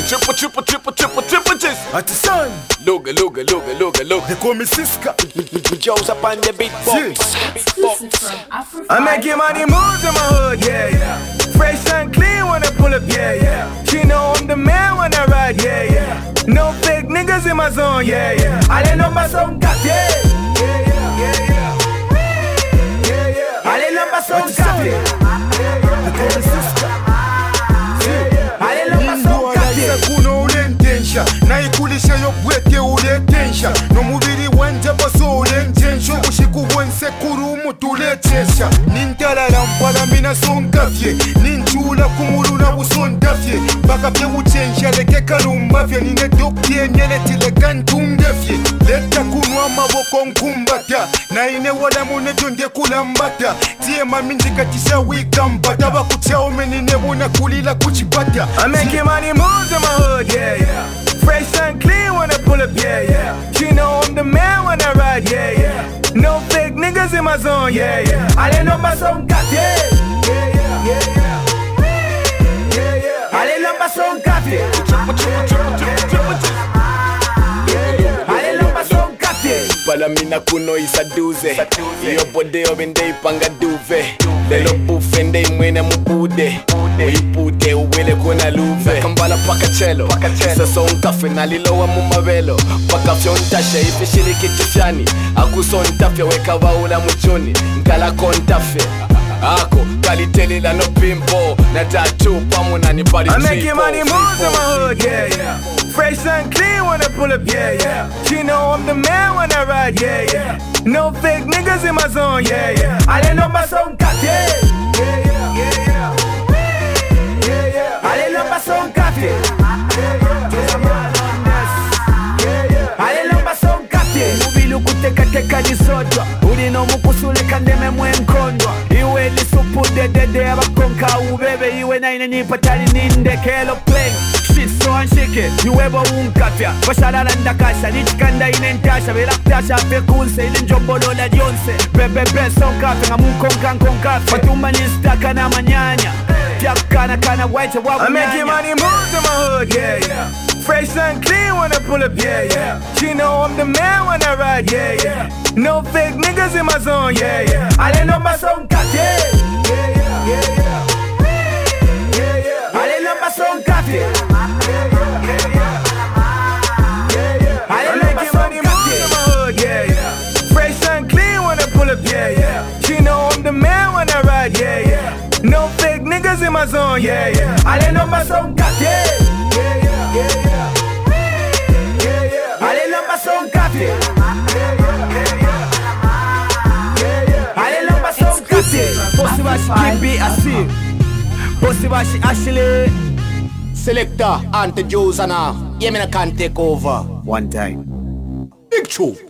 Triple G's. At the sun. Look. They call me Siska. Joe's up on the beatbox. I'm making money moves in my hood, yeah. Fresh and clean when I pull up, yeah. She know I'm the man when I ride, yeah. No fake niggas in my zone, yeah. I didn't know my song got, yeah. I didn't know my song got, yeah. They call me Siska. I didn't know my song got, yeah. naikulisha yobwete uletensha nomubiri wanje baso ulentensha ushikubwense kurumu tuletesha nintalala mpala mina sonkafye ninchula kumulula busondafye bakapye uchensha leke kalumbafye nine dokye nyeletile kantungafye leta kunwa amaboko nkumbata na ine wala munejo ndekulambata tiye maminjikatisha wikambata bakuchao menine buna kulila kuchibata. I'm making money moves in my hood, yeah. Fresh and clean when I pull up, yeah. She know I'm the man when I ride, yeah. No fake niggas in my zone, yeah. I didn't know my song got, yeah. I didn't know my song got, yeah. I didn't know my song got, yeah. Pala mina kuno isaduze iyo bode obende ipanga duve lelo bufende imwene mubude uyipute uwele kuna luve kambala pakachelo sasa unkafe nalilowa mumabelo pakafyo ntashe ifishili kitishani akuso ntafye weka baula muchuni nkala kontafye ako kalitelela no pimpo na tattoo pamuna ni body I'm making money moves in my hood, yeah. Fresh and clean when I pull up, yeah. She know I'm the man when I ride, yeah. No fake niggas in my zone, yeah. I didn't know my song got, yeah. I didn't know my song got, yeah. I didn't know my song got, yeah. Mubilu kuteka disodwa ulino mukusule kandeme mwenkondwa iwe lisupu dede abakonka ubebe iwe na inanipa tali nindekelo play shit so unshake you ever unkafya bashalala ndakasha lichikanda inentasha belaktasha pekunse ile njombolo la jonse bebe sonkafe ngamukonka matuma nistaka na manyanya kana white wa I'm making money moves in my hood, yeah. Fresh and clean when I pull up, yeah. She know I'm the man when I ride, yeah. No fake niggas in my zone, yeah. I didn't know my song got, yeah. I didn't know my song got, yeah. I didn't know my song got, yeah. In my hood, yeah. Fresh and clean when I pull up, yeah. She know I'm the man when I ride, yeah. No fake niggas in my zone, yeah. I didn't know my song got, yeah. I didn't know my song got, yeah. I didn't know my song got, yeah. Bossy Bashi Kimbi Asi, Bossy Bashi Ashley, Selector Ante Josana. Yeah, me can't take over. One time. Big True.